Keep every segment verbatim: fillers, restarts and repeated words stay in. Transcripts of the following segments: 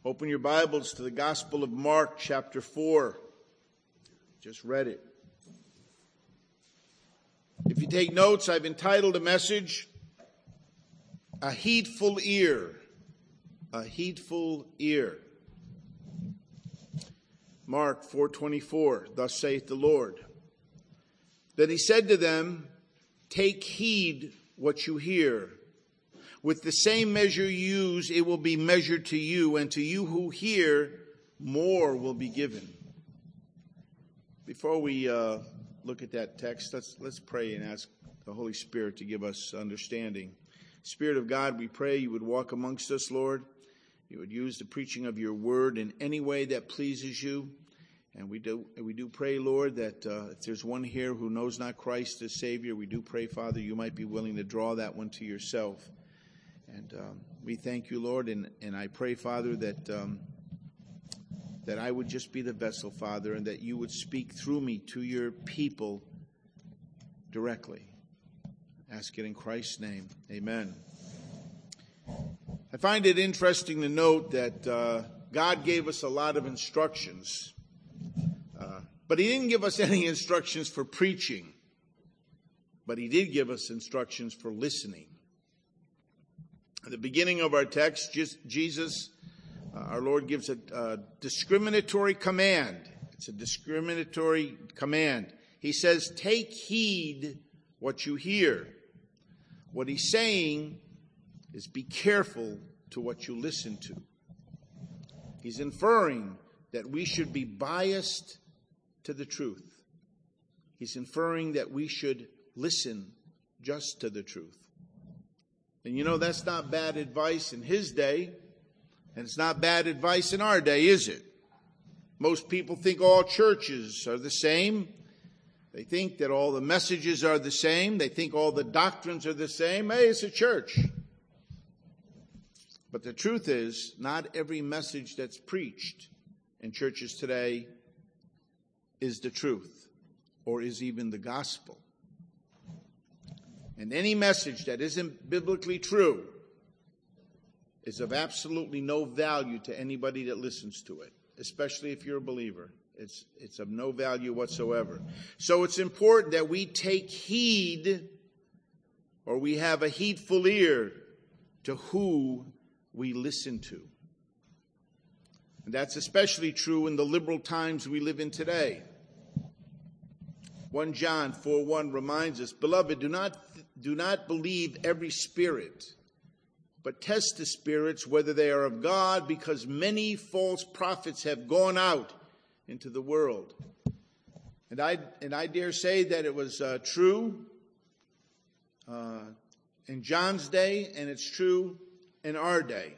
Open your Bibles to the Gospel of Mark, chapter four. Just read it. If you take notes, I've entitled a message, A Heedful Ear. A Heedful Ear. Mark four twenty-four, thus saith the Lord. Then he said to them, take heed what you hear. With the same measure you use, it will be measured to you, and to you who hear, more will be given. Before we uh, look at that text, let's let's pray and ask the Holy Spirit to give us understanding. Spirit of God, we pray you would walk amongst us, Lord. You would use the preaching of your word in any way that pleases you. And we do we do pray, Lord, that uh, if there's one here who knows not Christ as Savior, we do pray, Father, you might be willing to draw that one to yourself. And um, we thank you, Lord, and, and I pray, Father, that um, that I would just be the vessel, Father, and that you would speak through me to your people directly. Ask it in Christ's name. Amen. I find it interesting to note that uh, God gave us a lot of instructions, uh, but he didn't give us any instructions for preaching, but he did give us instructions for listening. At the beginning of our text, Jesus, uh, our Lord, gives a, a discriminatory command. It's a discriminatory command. He says, take heed what you hear. What he's saying is be careful to what you listen to. He's inferring that we should be biased to the truth. He's inferring that we should listen just to the truth. And you know, that's not bad advice in his day, and it's not bad advice in our day, is it? Most people think all churches are the same. They think that all the messages are the same. They think all the doctrines are the same. Hey, it's a church. But the truth is, not every message that's preached in churches today is the truth or is even the gospel. And any message that isn't biblically true is of absolutely no value to anybody that listens to it, especially if you're a believer. It's, it's of no value whatsoever. So it's important that we take heed, or we have a heedful ear to who we listen to. And that's especially true in the liberal times we live in today. First John four one reminds us, beloved, do not do not believe every spirit, but test the spirits whether they are of God, because many false prophets have gone out into the world. And I and I dare say that it was uh, true uh, in John's day, and it's true in our day.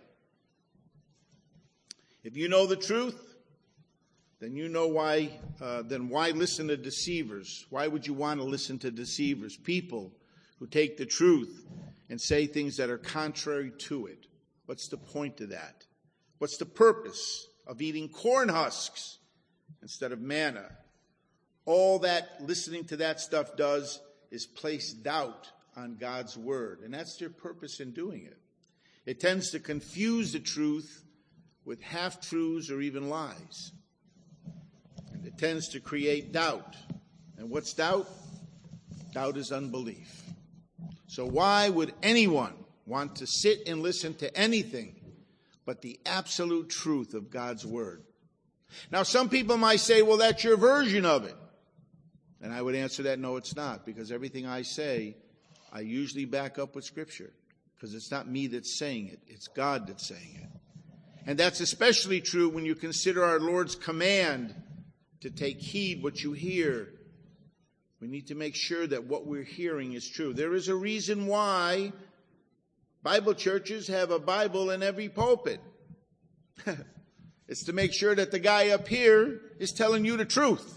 If you know the truth, then you know why, uh, then why listen to deceivers? Why would you want to listen to deceivers? People who take the truth and say things that are contrary to it. What's the point of that? What's the purpose of eating corn husks instead of manna? All that listening to that stuff does is place doubt on God's word. And that's their purpose in doing it. It tends to confuse the truth with half-truths or even lies. And it tends to create doubt. And what's doubt? Doubt is unbelief. So why would anyone want to sit and listen to anything but the absolute truth of God's word? Now, some people might say, well, that's your version of it. And I would answer that, no, it's not, because everything I say, I usually back up with Scripture, because it's not me that's saying it. It's God that's saying it. And that's especially true when you consider our Lord's command to take heed what you hear. We need to make sure that what we're hearing is true. There is a reason why Bible churches have a Bible in every pulpit. It's to make sure that the guy up here is telling you the truth.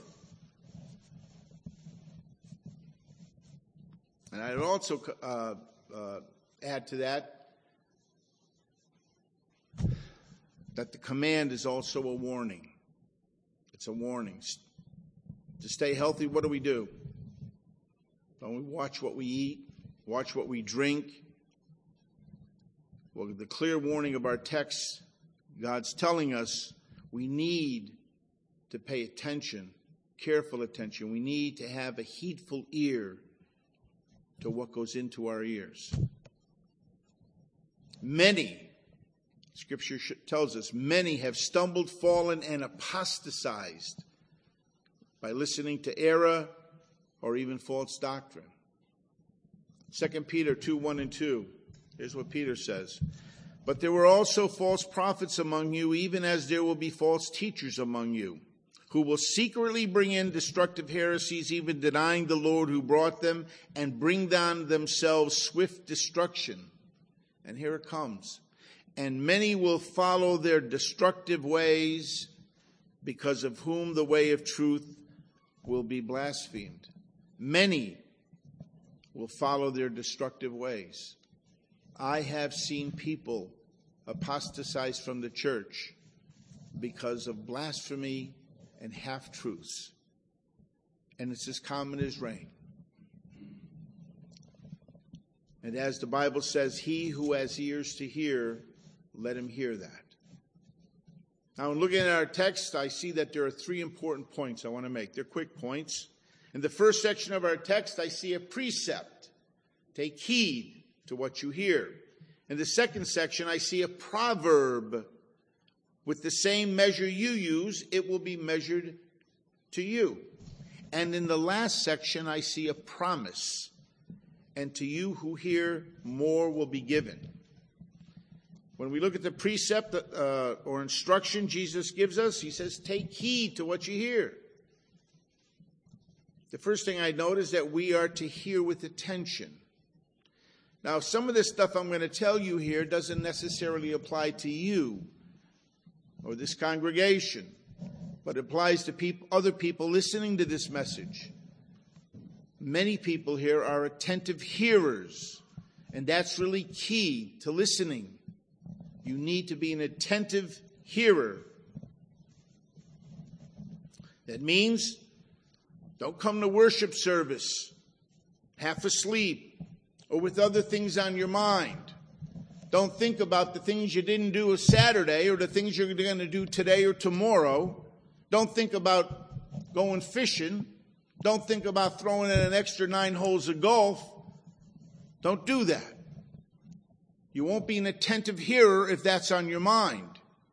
And I'd also uh, uh, add to that that the command is also a warning. It's a warning. To stay healthy, what do we do? Don't we watch what we eat, watch what we drink? Well, the clear warning of our text God's telling us we need to pay attention, careful attention. We need to have a heedful ear to what goes into our ears. Many, Scripture tells us, many have stumbled, fallen, and apostatized by listening to error or even false doctrine. Second Peter two, one and two. Here's what Peter says. But there were also false prophets among you, even as there will be false teachers among you, who will secretly bring in destructive heresies, even denying the Lord who brought them, and bring down themselves swift destruction. And here it comes. And many will follow their destructive ways, because of whom the way of truth will be blasphemed. Many will follow their destructive ways. I have seen people apostatize from the church because of blasphemy and half-truths. And it's as common as rain. And as the Bible says, he who has ears to hear, let him hear that. Now, in looking at our text, I see that there are three important points I want to make. They're quick points. In the first section of our text, I see a precept. Take heed to what you hear. In the second section, I see a proverb. With the same measure you use, it will be measured to you. And in the last section, I see a promise. And to you who hear, more will be given. When we look at the precept uh, or instruction Jesus gives us, he says, take heed to what you hear. The first thing I note is that we are to hear with attention. Now, some of this stuff I'm going to tell you here doesn't necessarily apply to you or this congregation, but applies to people, other people listening to this message. Many people here are attentive hearers, and that's really key to listening. You need to be an attentive hearer. That means don't come to worship service half asleep or with other things on your mind. Don't think about the things you didn't do Saturday or the things you're going to do today or tomorrow. Don't think about going fishing. Don't think about throwing in an extra nine holes of golf. Don't do that. You won't be an attentive hearer if that's on your mind.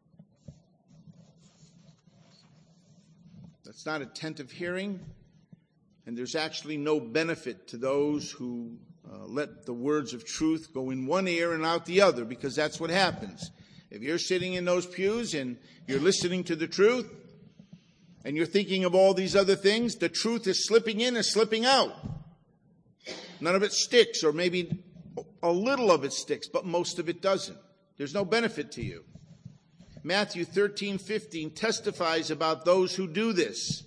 That's not attentive hearing, and there's actually no benefit to those who uh, let the words of truth go in one ear and out the other, because that's what happens. If you're sitting in those pews and you're listening to the truth, and you're thinking of all these other things, the truth is slipping in and slipping out. None of it sticks, or maybe a little of it sticks, but most of it doesn't. There's no benefit to you. Matthew thirteen fifteen testifies about those who do this.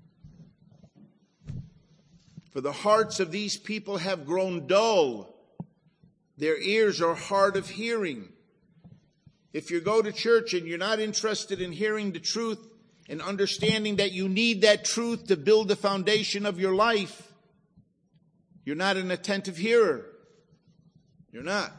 For the hearts of these people have grown dull. Their ears are hard of hearing. If you go to church and you're not interested in hearing the truth and understanding that you need that truth to build the foundation of your life, you're not an attentive hearer. You're not.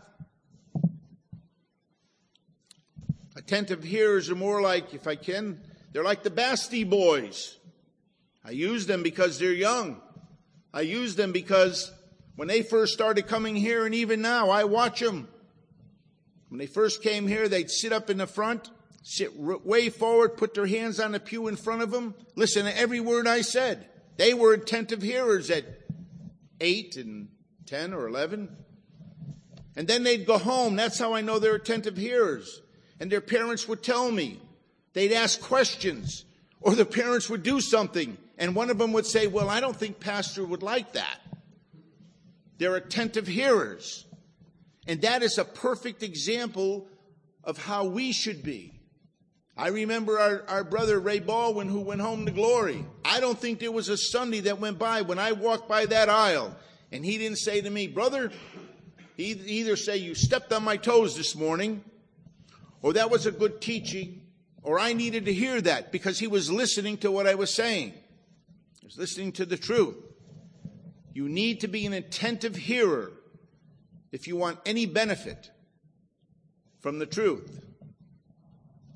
Attentive hearers are more like, if I can, they're like the Basti boys. I use them because they're young. I use them because when they first started coming here, and even now, I watch them. When they first came here, they'd sit up in the front, sit way forward, put their hands on the pew in front of them, listen to every word I said. They were attentive hearers at eight and ten or eleven. And then they'd go home. That's how I know they're attentive hearers. And their parents would tell me. They'd ask questions. Or the parents would do something. And one of them would say, well, I don't think Pastor would like that. They're attentive hearers. And that is a perfect example of how we should be. I remember our, our brother Ray Baldwin, who went home to glory. I don't think there was a Sunday that went by when I walked by that aisle and he didn't say to me, brother, he'd either say, you stepped on my toes this morning, or that was a good teaching, or I needed to hear that, because he was listening to what I was saying. He was listening to the truth. You need to be an attentive hearer if you want any benefit from the truth.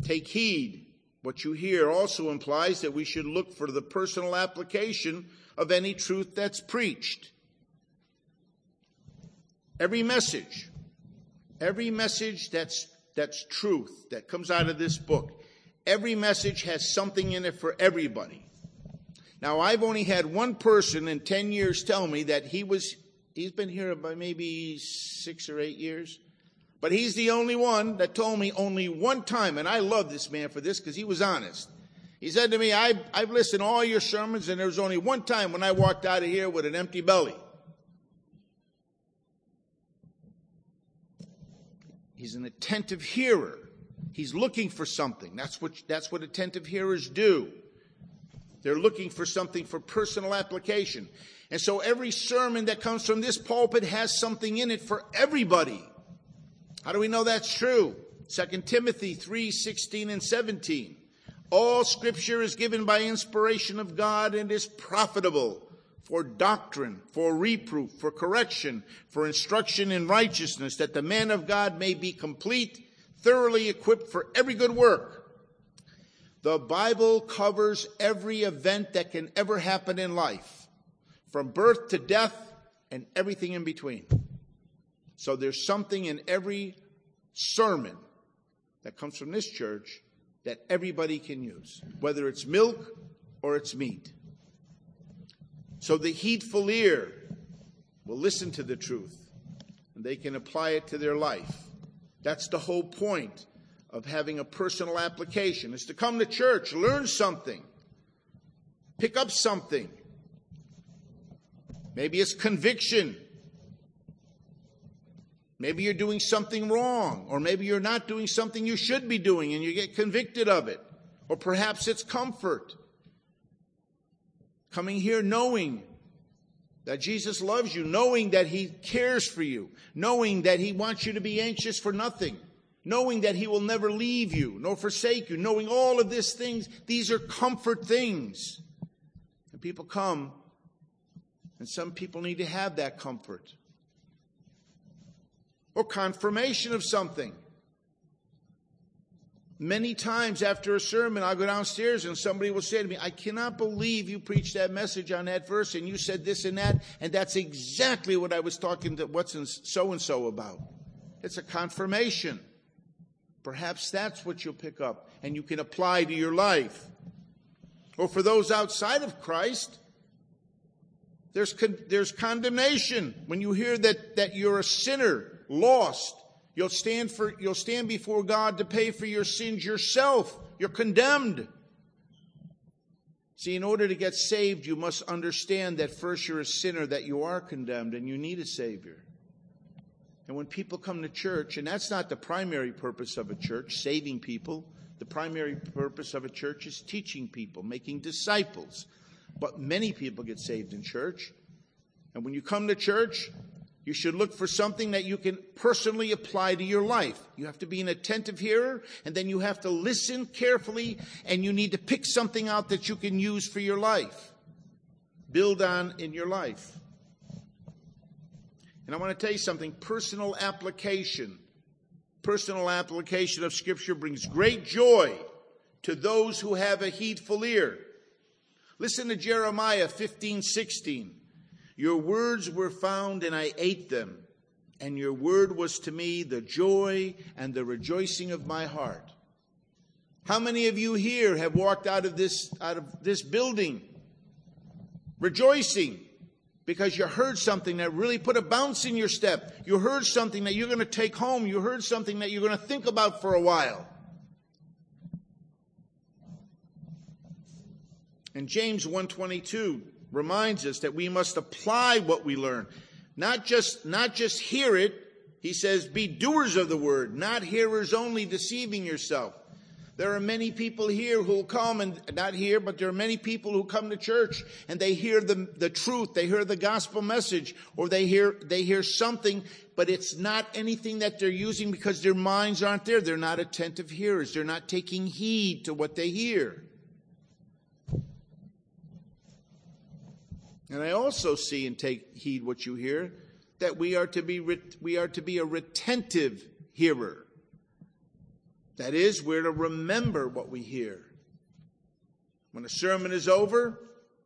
take heed. What you hear also implies that we should look for the personal application of any truth that's preached. Every message, every message that's that's truth that comes out of this book, every message has something in it for everybody. Now, I've only had one person in ten years tell me that he was, he's been here about maybe six or eight years, but he's the only one that told me only one time, and I love this man for this because he was honest. He said to me, I've, I've listened to all your sermons, and there was only one time when I walked out of here with an empty belly. He's an attentive hearer. He's looking for something. That's what, that's what attentive hearers do. They're looking for something for personal application. And so every sermon that comes from this pulpit has something in it for everybody. How do we know that's true? Second Timothy three, sixteen and seventeen. All Scripture is given by inspiration of God and is profitable for doctrine, for reproof, for correction, for instruction in righteousness, that the man of God may be complete, thoroughly equipped for every good work. The Bible covers every event that can ever happen in life, from birth to death and everything in between. So there's something in every sermon that comes from this church that everybody can use, whether it's milk or it's meat. So the heedful ear will listen to the truth, and they can apply it to their life. That's the whole point of having a personal application, is to come to church, learn something, pick up something. Maybe it's conviction. Maybe you're doing something wrong, or maybe you're not doing something you should be doing and you get convicted of it. Or perhaps it's comfort. Coming here knowing that Jesus loves you, knowing that he cares for you, knowing that he wants you to be anxious for nothing, knowing that he will never leave you nor forsake you, knowing all of these things. These are comfort things. And people come, and some people need to have that comfort. Or confirmation of something. Many times after a sermon, I'll go downstairs and somebody will say to me, I cannot believe you preached that message on that verse and you said this and that, and that's exactly what I was talking to what's in so-and-so about. It's a confirmation. Perhaps that's what you'll pick up and you can apply to your life. Or for those outside of Christ, there's con- there's condemnation. When you hear that, that you're a sinner, lost, You'll stand for, you'll stand before God to pay for your sins yourself. You're condemned. See, in order to get saved, you must understand that first you're a sinner, that you are condemned, and you need a Savior. And when people come to church, and that's not the primary purpose of a church, saving people. The primary purpose of a church is teaching people, making disciples. But many people get saved in church. And when you come to church, you should look for something that you can personally apply to your life. You have to be an attentive hearer, and then you have to listen carefully, and you need to pick something out that you can use for your life. Build on in your life. And I want to tell you something. Personal application. Personal application of Scripture brings great joy to those who have a heedful ear. Listen to Jeremiah fifteen sixteen. Your words were found and I ate them, and your word was to me the joy and the rejoicing of my heart. How many of you here have walked out of this, out of this building rejoicing because you heard something that really put a bounce in your step? You heard something that you're going to take home. You heard something that you're going to think about for a while. And James one twenty-two reminds us that we must apply what we learn. Not just, not just hear it. He says, be doers of the word, not hearers only, deceiving yourself. There are many people here who will come, and not here, but there are many people who come to church and they hear the, the truth, they hear the gospel message, or they hear, they hear something, but it's not anything that they're using because their minds aren't there. They're not attentive hearers. They're not taking heed to what they hear. And I also see and take heed what you hear, that we are to be we are to be a retentive hearer. That is, we're to remember what we hear. When a sermon is over,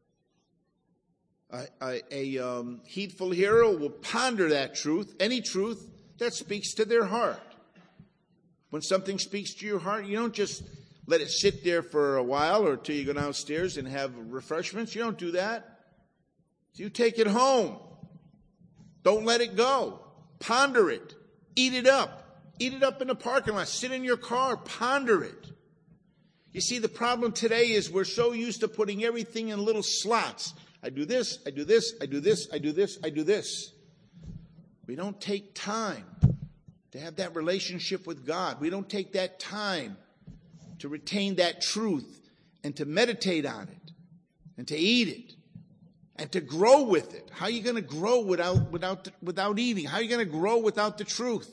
a, a, a um, heedful hearer will ponder that truth, any truth that speaks to their heart. When something speaks to your heart, you don't just let it sit there for a while or till you go downstairs and have refreshments. You don't do that. You take it home. Don't let it go. Ponder it. Eat it up. Eat it up in the parking lot. Sit in your car. Ponder it. You see, the problem today is we're so used to putting everything in little slots. I do this, I do this, I do this, I do this, I do this. We don't take time to have that relationship with God. We don't take that time to retain that truth and to meditate on it and to eat it and to grow with it. How are you going to grow without without without eating? How are you going to grow without the truth?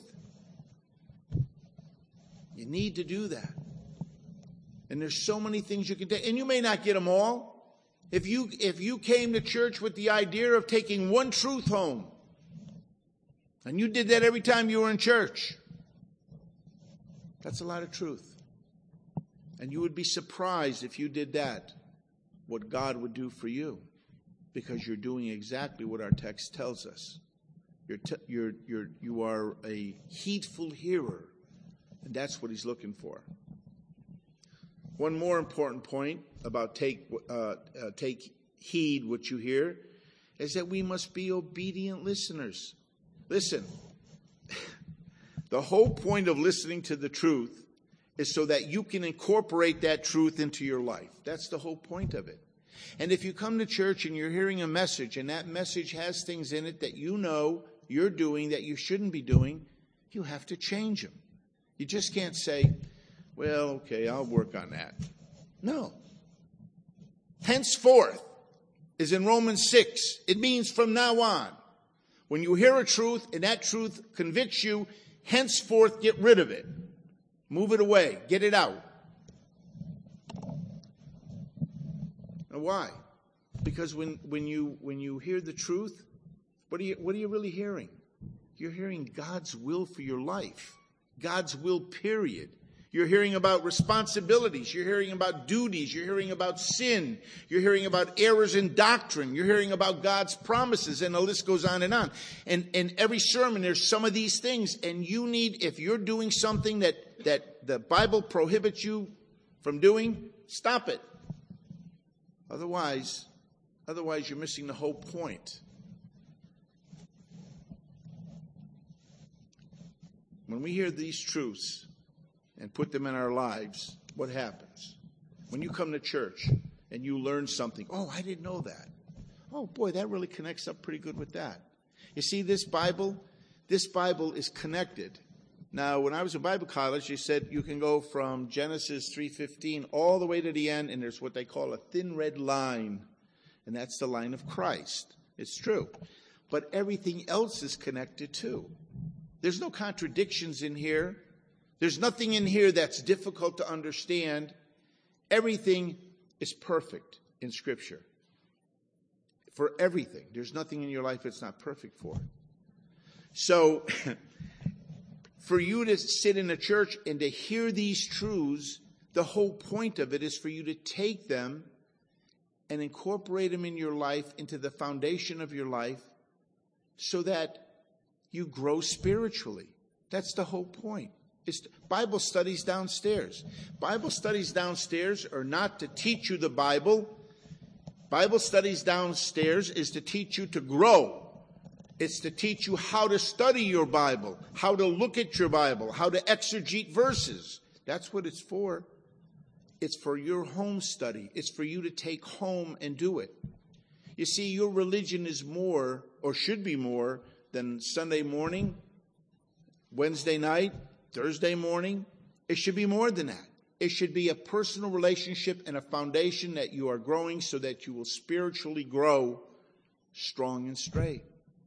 You need to do that. And there's so many things you can take, and you may not get them all. If you if you came to church with the idea of taking one truth home, and you did that every time you were in church, that's a lot of truth. And you would be surprised if you did that, what God would do for you, because you're doing exactly what our text tells us. You're t- you're you're you are a heedful hearer, and that's what he's looking for. One more important point about take uh, uh, take heed what you hear is that we must be obedient listeners. Listen, the whole point of listening to the truth is so that you can incorporate that truth into your life. That's the whole point of it. And if you come to church and you're hearing a message and that message has things in it that you know you're doing that you shouldn't be doing, you have to change them. You just can't say, well, okay, I'll work on that. No. Henceforth is in Romans six. It means from now on. When you hear a truth and that truth convicts you, henceforth get rid of it. Move it away. Get it out. And why? Because when, when you when you hear the truth, what are you what are you really hearing? You're hearing God's will for your life. God's will, period. You're hearing about responsibilities. You're hearing about duties. You're hearing about sin. You're hearing about errors in doctrine. You're hearing about God's promises, and the list goes on and on. And in every sermon, there's some of these things, and you need, if you're doing something that, that the Bible prohibits you from doing, stop it. Otherwise, otherwise you're missing the whole point. When we hear these truths and put them in our lives, what happens? When you come to church and you learn something, oh, I didn't know that. Oh, boy, that really connects up pretty good with that. You see, this Bible, this Bible is connected. Now, when I was in Bible college, they said you can go from Genesis three fifteen all the way to the end, and there's what they call a thin red line, and that's the line of Christ. It's true. But everything else is connected too. There's no contradictions in here. There's nothing in here that's difficult to understand. Everything is perfect in Scripture. For everything. There's nothing in your life that's not perfect for. So, for you to sit in a church and to hear these truths, the whole point of it is for you to take them and incorporate them in your life, into the foundation of your life, so that you grow spiritually. That's the whole point. It's Bible studies downstairs. Bible studies downstairs are not to teach you the Bible. Bible studies downstairs is to teach you to grow. It's to teach you how to study your Bible, how to look at your Bible, how to exegete verses. That's what it's for. It's for your home study. It's for you to take home and do it. You see, your religion is more, or should be more, than Sunday morning, Wednesday night, Thursday morning. It should be more than that. It should be a personal relationship and a foundation that you are growing so that you will spiritually grow strong and straight.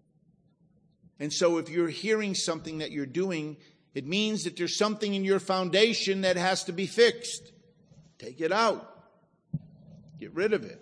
And so if you're hearing something that you're doing, it means that there's something in your foundation that has to be fixed. Take it out. Get rid of it.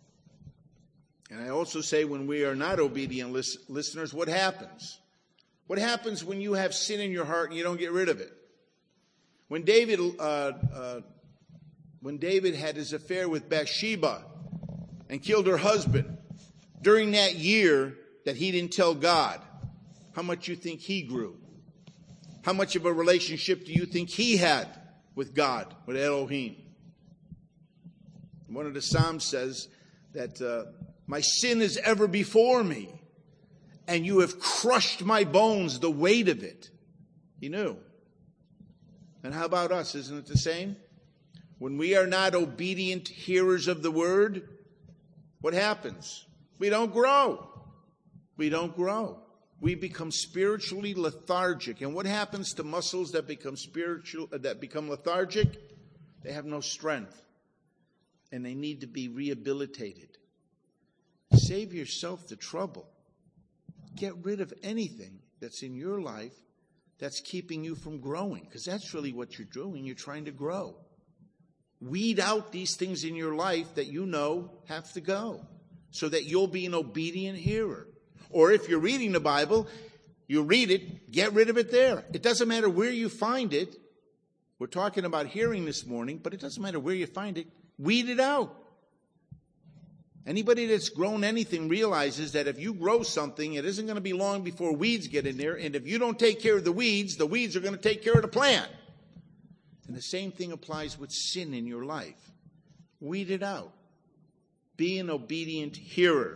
And I also say when we are not obedient lis- listeners, what happens? What happens when you have sin in your heart and you don't get rid of it? When David, uh, uh, when David had his affair with Bathsheba and killed her husband, during that year that he didn't tell God, how much you think he grew? How much of a relationship do you think he had with God, with Elohim? One of the Psalms says that uh, my sin is ever before me, and you have crushed my bones, the weight of it. He knew. And how about us? Isn't it the same? When we are not obedient hearers of the word, what happens? We don't grow. We don't grow. We become spiritually lethargic. And what happens to muscles that become spiritual, that become lethargic? They have no strength. And they need to be rehabilitated. Save yourself the trouble. Get rid of anything that's in your life that's keeping you from growing. Because that's really what you're doing. You're trying to grow. Weed out these things in your life that you know have to go, so that you'll be an obedient hearer. Or if you're reading the Bible, you read it, get rid of it there. It doesn't matter where you find it. We're talking about hearing this morning, but it doesn't matter where you find it. Weed it out. Anybody that's grown anything realizes that if you grow something, it isn't going to be long before weeds get in there. And if you don't take care of the weeds, the weeds are going to take care of the plant. And the same thing applies with sin in your life. Weed it out. Be an obedient hearer.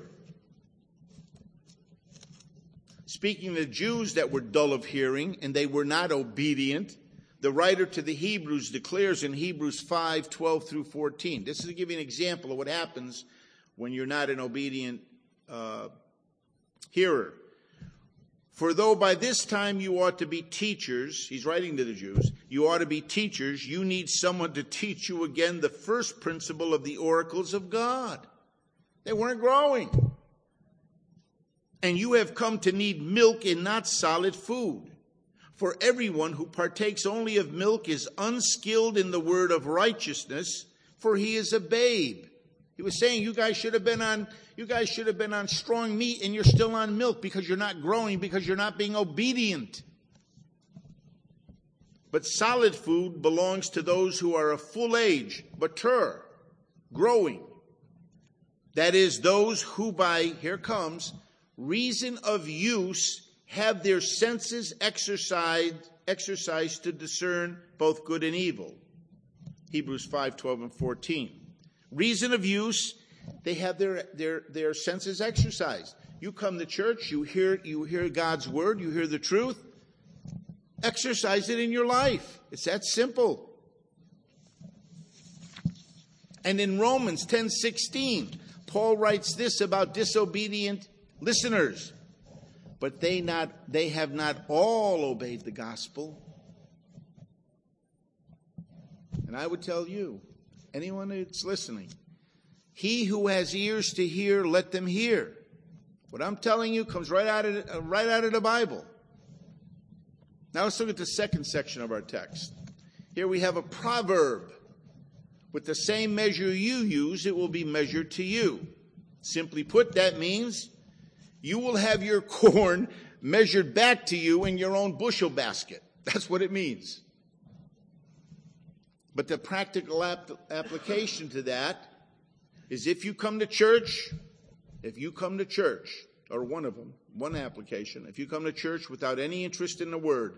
Speaking of the Jews that were dull of hearing and they were not obedient, the writer to the Hebrews declares in Hebrews five, twelve through fourteen. This is to give you an example of what happens when you're not an obedient uh, hearer. For though by this time you ought to be teachers, he's writing to the Jews, you ought to be teachers, you need someone to teach you again the first principle of the oracles of God. They weren't growing. And you have come to need milk and not solid food. For everyone who partakes only of milk is unskilled in the word of righteousness, for he is a babe. He was saying you guys should have been on you guys should have been on strong meat and you're still on milk because you're not growing, because you're not being obedient. But solid food belongs to those who are of full age, mature, growing. That is, those who by, here comes, reason of use have their senses exercised, exercised to discern both good and evil. Hebrews five, twelve and fourteen. Reason of use, they have their, their, their senses exercised. You come to church, you hear, you hear God's word, you hear the truth. Exercise it in your life. It's that simple. And in Romans ten sixteen, Paul writes this about disobedient listeners. But they not they have not all obeyed the gospel. And I would tell you, anyone that's listening, he who has ears to hear, let them hear. What I'm telling you comes right out of uh, right out of the Bible. Now let's look at the second section of our text. Here we have a proverb. With the same measure you use, it will be measured to you. Simply put, that means you will have your corn measured back to you in your own bushel basket. That's what it means. But the practical ap- application to that is if you come to church, if you come to church, or one of them, one application, if you come to church without any interest in the word,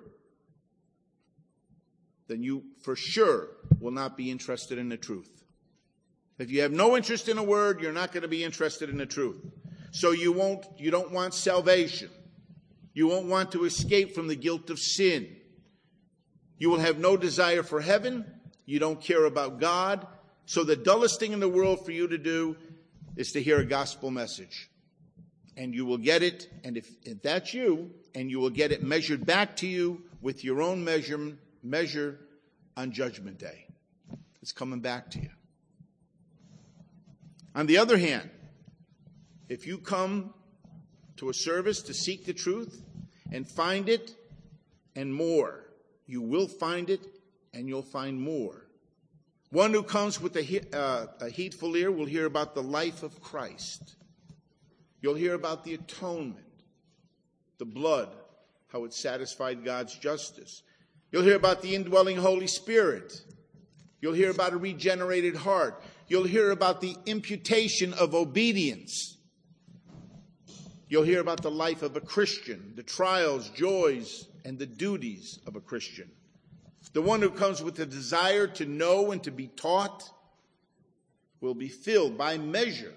then you for sure will not be interested in the truth. If you have no interest in the word, you're not going to be interested in the truth. So you won't, you don't want salvation. You won't want to escape from the guilt of sin. You will have no desire for heaven. You don't care about God. So the dullest thing in the world for you to do is to hear a gospel message. And you will get it, and if, if that's you, and you will get it measured back to you with your own measure, measure on Judgment Day. It's coming back to you. On the other hand, if you come to a service to seek the truth and find it and more, you will find it and you'll find more. One who comes with a, uh, a heedful ear will hear about the life of Christ. You'll hear about the atonement, the blood, how it satisfied God's justice. You'll hear about the indwelling Holy Spirit. You'll hear about a regenerated heart. You'll hear about the imputation of obedience. You'll hear about the life of a Christian, the trials, joys, and the duties of a Christian. The one who comes with a desire to know and to be taught will be filled by measure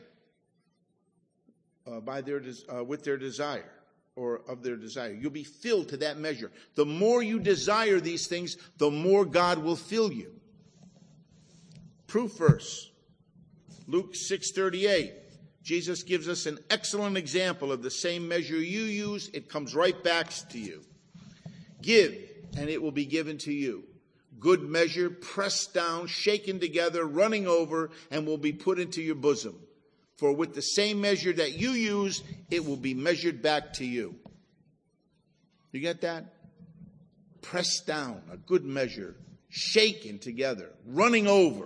uh, by their uh, with their desire or of their desire. You'll be filled to that measure. The more you desire these things, the more God will fill you. Proof verse, Luke six thirty-eight. Jesus gives us an excellent example of the same measure you use, it comes right back to you. Give, and it will be given to you. Good measure, pressed down, shaken together, running over, and will be put into your bosom. For with the same measure that you use, it will be measured back to you. You get that? Pressed down, a good measure, shaken together, running over,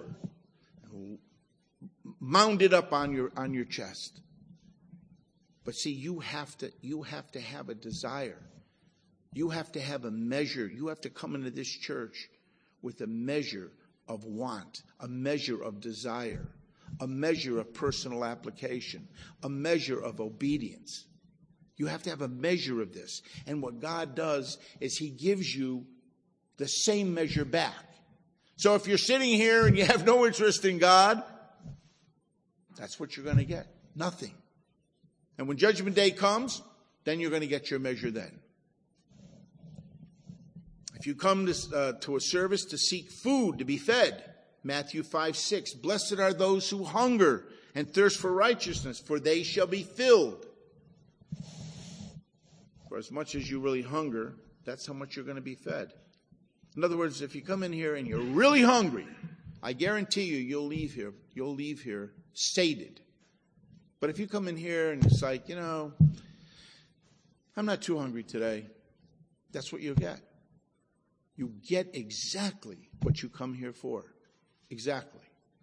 mounded up on your on your chest. But see, you have to you have to have a desire. You have to have a measure. You have to come into this church with a measure of want, a measure of desire, a measure of personal application, a measure of obedience. You have to have a measure of this. And what God does is he gives you the same measure back. So if you're sitting here and you have no interest in God, that's what you're going to get. Nothing. And when Judgment Day comes, then you're going to get your measure then. If you come to, uh, to a service to seek food, to be fed, Matthew five six, blessed are those who hunger and thirst for righteousness, for they shall be filled. For as much as you really hunger, that's how much you're going to be fed. In other words, if you come in here and you're really hungry, I guarantee you, you'll leave here, you'll leave here sated. But if you come in here and it's like, you know, I'm not too hungry today, that's what you'll get. You get exactly what you come here for. Exactly.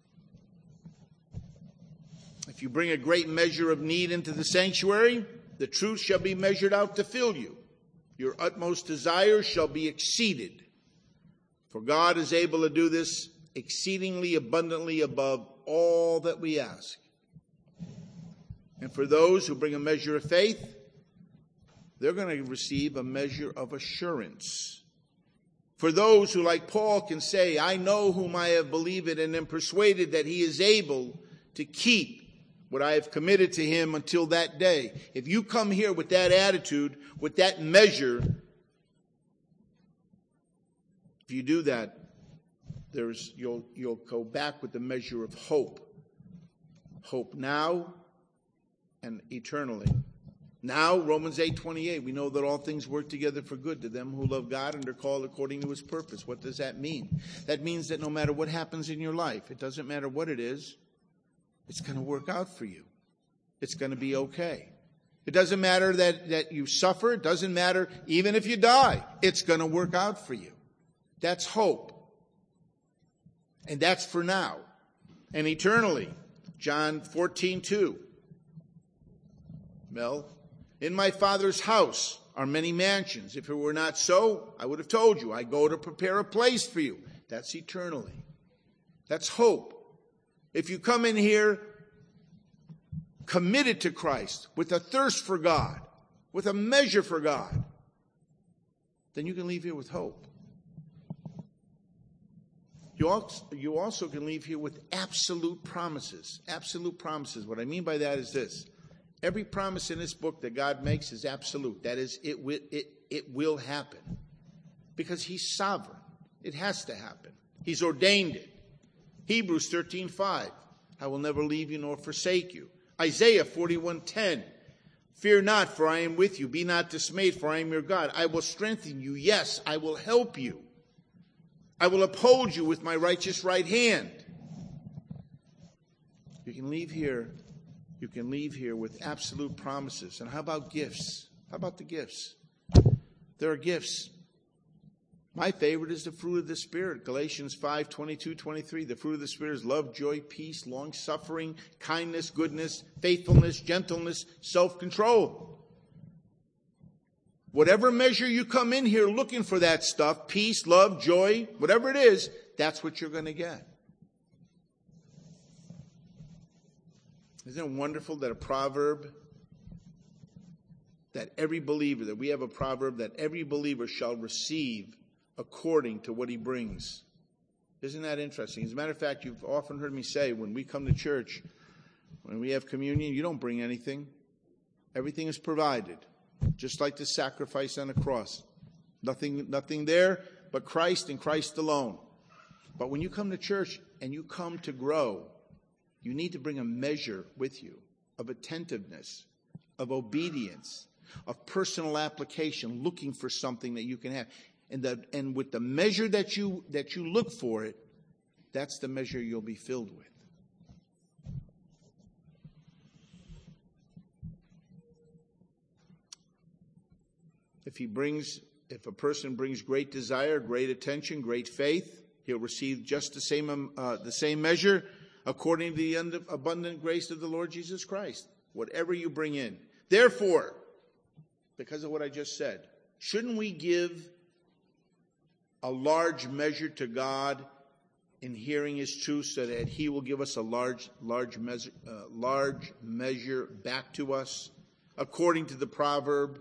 If you bring a great measure of need into the sanctuary, the truth shall be measured out to fill you. Your utmost desire shall be exceeded. For God is able to do this exceedingly abundantly above all that we ask. And for those who bring a measure of faith, they're going to receive a measure of assurance. For those who, like Paul, can say, I know whom I have believed and am persuaded that he is able to keep what I have committed to him until that day. If you come here with that attitude, with that measure, if you do that, there's you'll you'll go back with the measure of hope. Hope now and eternally. Now, Romans eight twenty-eight, we know that all things work together for good to them who love God and are called according to his purpose. What does that mean? That means that no matter what happens in your life, it doesn't matter what it is, it's going to work out for you. It's going to be okay. It doesn't matter that, that you suffer. It doesn't matter even if you die. It's going to work out for you. That's hope. And that's for now. And eternally, John fourteen two. Mel, in my Father's house are many mansions. If it were not so, I would have told you. I go to prepare a place for you. That's eternally. That's hope. If you come in here committed to Christ, with a thirst for God, with a measure for God, then you can leave here with hope. You also, you also can leave here with absolute promises. Absolute promises. What I mean by that is this. Every promise in this book that God makes is absolute. That is, it will, it, it will happen. Because he's sovereign. It has to happen. He's ordained it. Hebrews thirteen five. I will never leave you nor forsake you. Isaiah forty-one ten. Fear not, for I am with you. Be not dismayed, for I am your God. I will strengthen you. Yes, I will help you. I will uphold you with my righteous right hand. You can leave here You can leave here with absolute promises. And how about gifts? How about the gifts? There are gifts. My favorite is the fruit of the Spirit. Galatians five twenty-two twenty-three. The fruit of the Spirit is love, joy, peace, long-suffering, kindness, goodness, faithfulness, gentleness, self-control. Whatever measure you come in here looking for that stuff, peace, love, joy, whatever it is, that's what you're going to get. Isn't it wonderful that a proverb, that every believer, that we have a proverb that every believer shall receive according to what he brings? Isn't that interesting? As a matter of fact, you've often heard me say, when we come to church, when we have communion, you don't bring anything. Everything is provided, just like the sacrifice on the cross. Nothing, nothing there but Christ and Christ alone. But when you come to church and you come to grow, you need to bring a measure with you of attentiveness, of obedience, of personal application, looking for something that you can have. And, the, and with the measure that you, that you look for it, that's the measure you'll be filled with. If he brings, if a person brings great desire, great attention, great faith, he'll receive just the same, uh, the same measure according to the abundant grace of the Lord Jesus Christ. Whatever you bring in. Therefore, because of what I just said, shouldn't we give a large measure to God in hearing his truth so that he will give us a large, large measure, uh, large measure back to us according to the proverb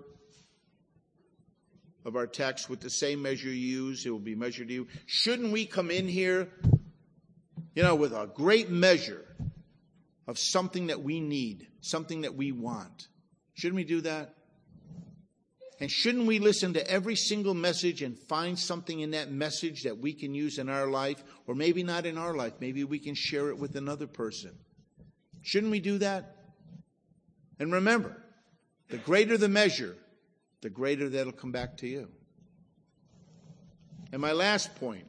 of our text? With the same measure you use, it will be measured to you. Shouldn't we come in here, you know, with a great measure of something that we need, something that we want? Shouldn't we do that? And shouldn't we listen to every single message and find something in that message that we can use in our life? Or maybe not in our life. Maybe we can share it with another person. Shouldn't we do that? And remember, the greater the measure, the greater that'll come back to you. And my last point.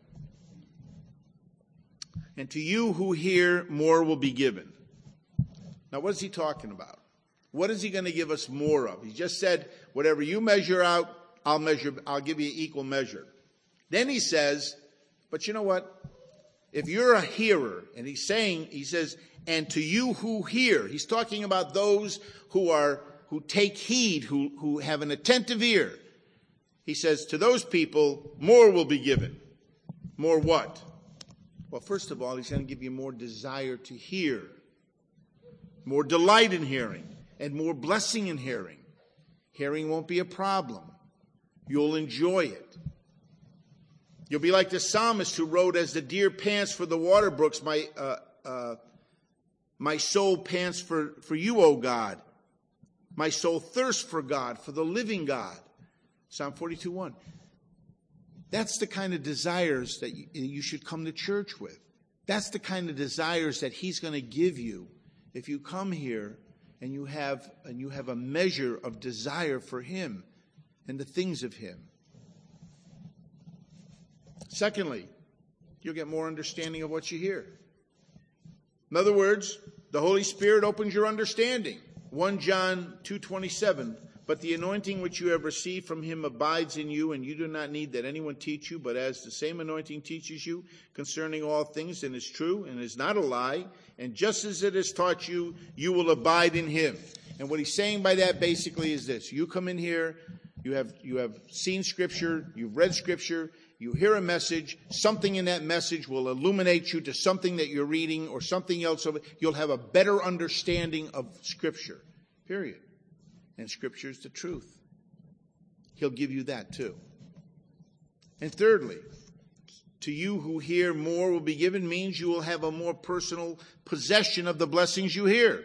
And to you who hear, more will be given. Now, what is he talking about? What is he going to give us more of? He just said, whatever you measure out, I'll measure, I'll give you equal measure. Then he says, but you know what? If you're a hearer, and he's saying, he says, and to you who hear, he's talking about those who are, who take heed, who, who have an attentive ear. He says, to those people, more will be given. More what? Well, first of all, he's going to give you more desire to hear, more delight in hearing, and more blessing in hearing. Hearing won't be a problem. You'll enjoy it. You'll be like the psalmist who wrote, as the deer pants for the water brooks, my uh, uh, my soul pants for, for you, O God. My soul thirsts for God, for the living God. Psalm forty-two one. That's the kind of desires that you, you should come to church with. That's the kind of desires that he's going to give you if you come here and you have and you have a measure of desire for him and the things of him. Secondly, you'll get more understanding of what you hear. In other words, the Holy Spirit opens your understanding. First John two twenty-seven. But the anointing which you have received from him abides in you, and you do not need that anyone teach you, but as the same anointing teaches you concerning all things, and is true, and is not a lie, and just as it has taught you, you will abide in him. And what he's saying by that basically is this. You come in here, you have, you have seen Scripture, you've read Scripture, you hear a message, something in that message will illuminate you to something that you're reading or something else. You'll have a better understanding of Scripture, period. And Scripture is the truth. He'll give you that too. And thirdly, to you who hear, more will be given means you will have a more personal possession of the blessings you hear.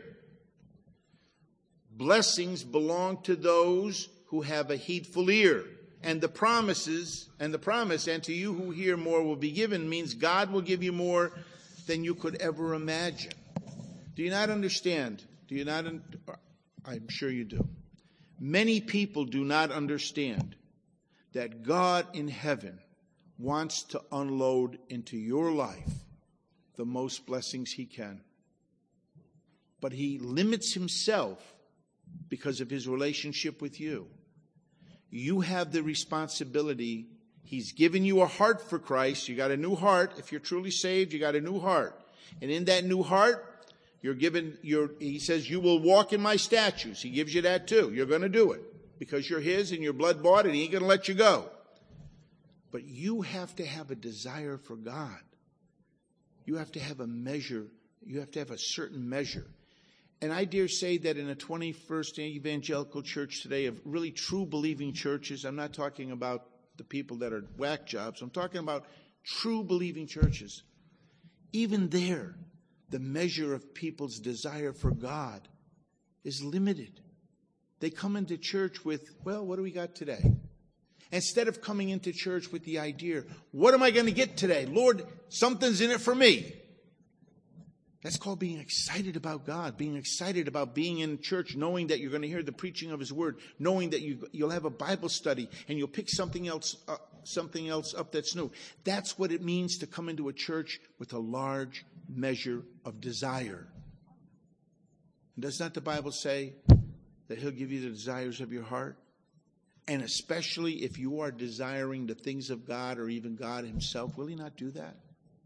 Blessings belong to those who have a heedful ear. And the promises, and the promise, and to you who hear, more will be given, means God will give you more than you could ever imagine. Do you not understand? Do you not? Un- I'm sure you do. Many people do not understand that God in heaven wants to unload into your life the most blessings he can. But he limits himself because of his relationship with you. You have the responsibility. He's given you a heart for Christ. You got a new heart. If you're truly saved, you got a new heart. And in that new heart, you're given, you're, he says, you will walk in my statutes. He gives you that too. You're going to do it. because you're his and you're blood bought and he ain't going to let you go. But you have to have a desire for God. You have to have a measure. You have to have a certain measure. And I dare say that in a twenty-first evangelical church today, of really true believing churches, I'm not talking about the people that are whack jobs. I'm talking about true believing churches. Even there, the measure of people's desire for God is limited. They come into church with, well, what do we got today? Instead of coming into church with the idea, what am I going to get today? Lord, something's in it for me. That's called being excited about God, being excited about being in church, knowing that you're going to hear the preaching of his word, knowing that you, you'll have a Bible study and you'll pick something else up, something else up that's new. That's what it means to come into a church with a large measure of desire. And does not the Bible say that he'll give you the desires of your heart? And especially if you are desiring the things of God or even God himself, will he not do that?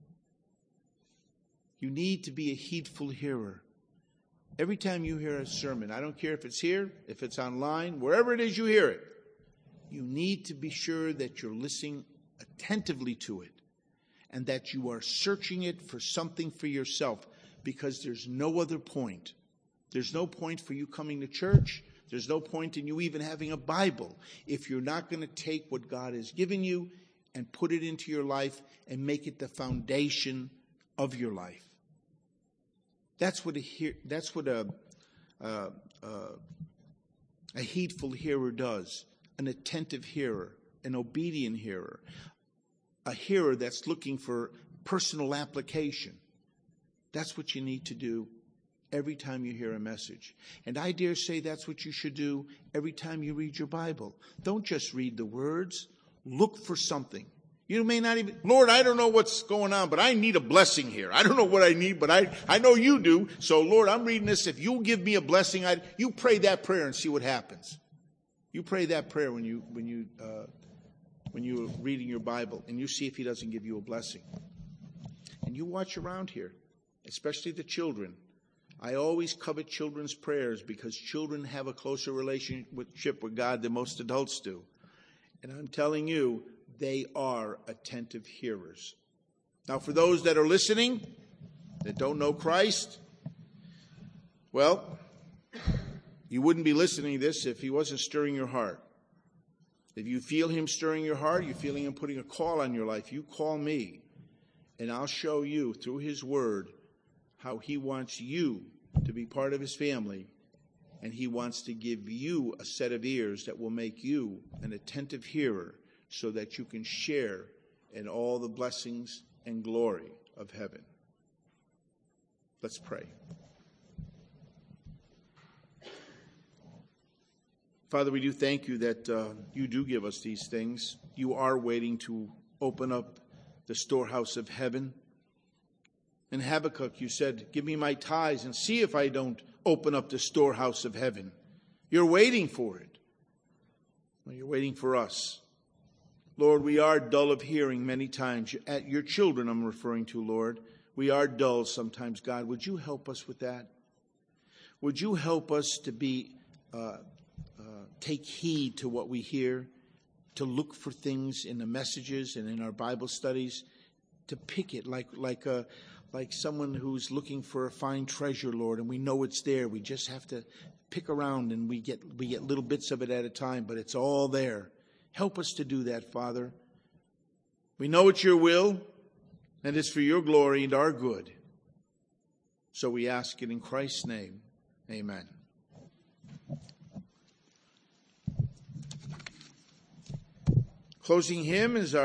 You need to be a heedful hearer. Every time you hear a sermon, I don't care if it's here, if it's online, wherever it is you hear it, you need to be sure that you're listening attentively to it and that you are searching it for something for yourself, because there's no other point. There's no point for you coming to church. There's no point in you even having a Bible if you're not going to take what God has given you and put it into your life and make it the foundation of your life. That's what a hear, that's what a, uh, uh, a heedful hearer does. An attentive hearer, an obedient hearer, a hearer that's looking for personal application. That's what you need to do every time you hear a message. And I dare say that's what you should do every time you read your Bible. Don't just read the words. Look for something. You may not even, Lord, I don't know what's going on, but I need a blessing here. I don't know what I need, but I, I know you do. So, Lord, I'm reading this. If you'll give me a blessing, I, you pray that prayer and see what happens. You pray that prayer when you when you uh, when you're reading your Bible, and you see if he doesn't give you a blessing. And you watch around here, especially the children. I always covet children's prayers because children have a closer relationship with God than most adults do. And I'm telling you, they are attentive hearers. Now, for those that are listening, that don't know Christ, well, you wouldn't be listening to this if he wasn't stirring your heart. If you feel him stirring your heart, you're feeling him putting a call on your life, you call me, and I'll show you through his word how he wants you to be part of his family, and he wants to give you a set of ears that will make you an attentive hearer so that you can share in all the blessings and glory of heaven. Let's pray. Father, we do thank you that uh, you do give us these things. You are waiting to open up the storehouse of heaven. In Habakkuk, you said, give me my tithes and see if I don't open up the storehouse of heaven. You're waiting for it. Well, you're waiting for us. Lord, we are dull of hearing many times. At your children I'm referring to, Lord. We are dull sometimes, God. Would you help us with that? Would you help us to be... Uh, Uh, take heed to what we hear, to look for things in the messages and in our Bible studies, to pick it like like a like someone who's looking for a fine treasure, Lord, and we know it's there. We just have to pick around, and we get we get little bits of it at a time, but it's all there. Help us to do that, Father. We know it's your will, and it's for your glory and our good. So we ask it in Christ's name. Amen. Closing hymn is our